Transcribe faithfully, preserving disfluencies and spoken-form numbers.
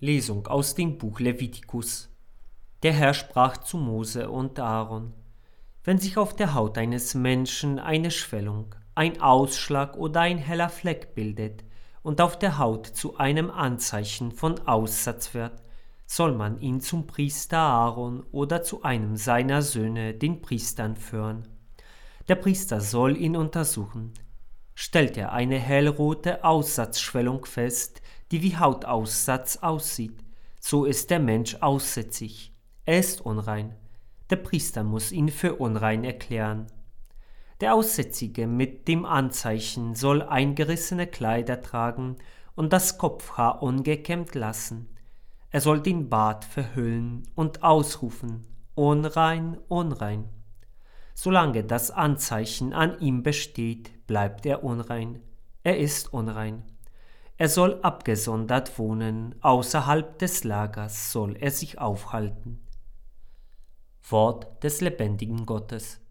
Lesung aus dem Buch Levitikus. Der Herr sprach zu Mose und Aaron: Wenn sich auf der Haut eines Menschen eine Schwellung, ein Ausschlag oder ein heller Fleck bildet und auf der Haut zu einem Anzeichen von Aussatz wird, soll man ihn zum Priester Aaron oder zu einem seiner Söhne, den Priestern, führen. Der Priester soll ihn untersuchen. Stellt er eine hellrote Aussatzschwellung fest, die wie Hautaussatz aussieht, so ist der Mensch aussätzig. Er ist unrein. Der Priester muss ihn für unrein erklären. Der Aussätzige mit dem Anzeichen soll eingerissene Kleider tragen und das Kopfhaar ungekämmt lassen. Er soll den Bart verhüllen und ausrufen: Unrein, unrein. Solange das Anzeichen an ihm besteht, bleibt er unrein. Er ist unrein. Er soll abgesondert wohnen, außerhalb des Lagers soll er sich aufhalten. Wort des lebendigen Gottes.